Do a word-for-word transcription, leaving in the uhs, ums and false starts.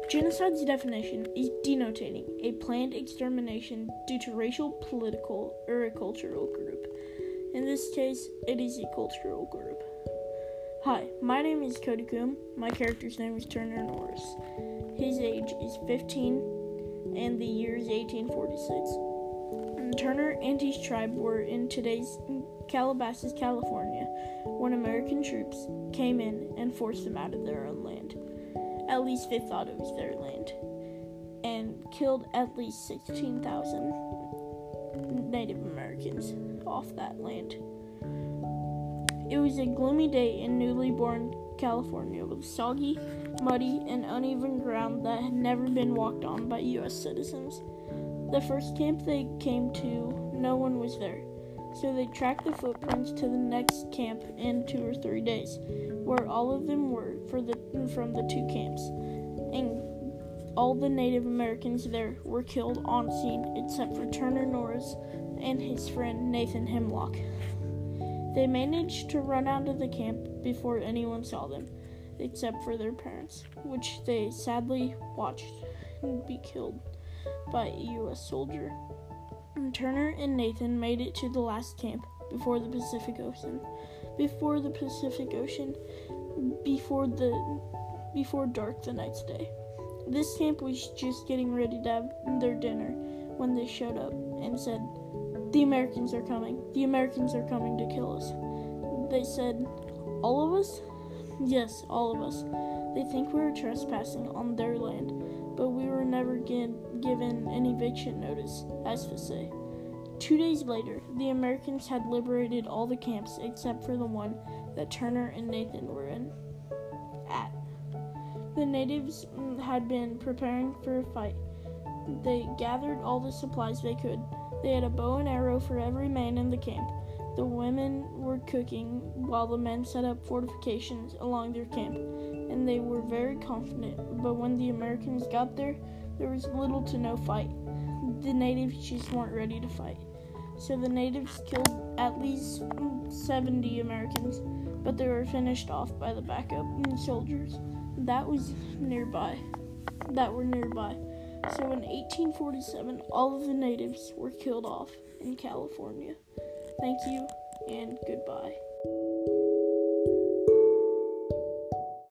Genocide's definition is denotating a planned extermination due to racial, political, or a cultural group. In this case, it is a cultural group. Hi, my name is Cody Coombe. My character's name is Turner Norris. His age is fifteen, and the year is eighteen forty-six. And Turner and his tribe were in today's Calabasas, California, when American troops came in and forced them out of their own land. At least they thought it was their land, and killed at least sixteen thousand Native Americans off that land. It was a gloomy day in newly born California with soggy, muddy, and uneven ground that had never been walked on by U S citizens. The first camp they came to, no one was there, so they tracked the footprints to the next camp in two or three days, where all of them were for the from the two camps, and all the Native Americans there were killed on scene except for Turner Norris and his friend Nathan Hemlock. They managed to run out of the camp before anyone saw them, except for their parents, which they sadly watched be killed by a U S soldier. And Turner and Nathan made it to the last camp before the Pacific Ocean. Before the Pacific Ocean, before the before dark the next day. This camp was just getting ready to have their dinner when they showed up and said, "The Americans are coming. The Americans are coming to kill us." They said, "All of us?" "Yes, all of us. They think we were trespassing on their land, but we were never gi- given an eviction notice, as to say." Two days later, the Americans had liberated all the camps except for the one that Turner and Nathan were in. At. The natives had been preparing for a fight. They gathered all the supplies they could. They had a bow and arrow for every man in the camp. The women were cooking while the men set up fortifications along their camp, and they were very confident, but when the Americans got there, there was little to no fight. The natives just weren't ready to fight. So the natives killed at least seventy Americans, but they were finished off by the backup soldiers that was nearby, that were nearby. So in eighteen forty-seven, all of the natives were killed off in California. Thank you, and goodbye.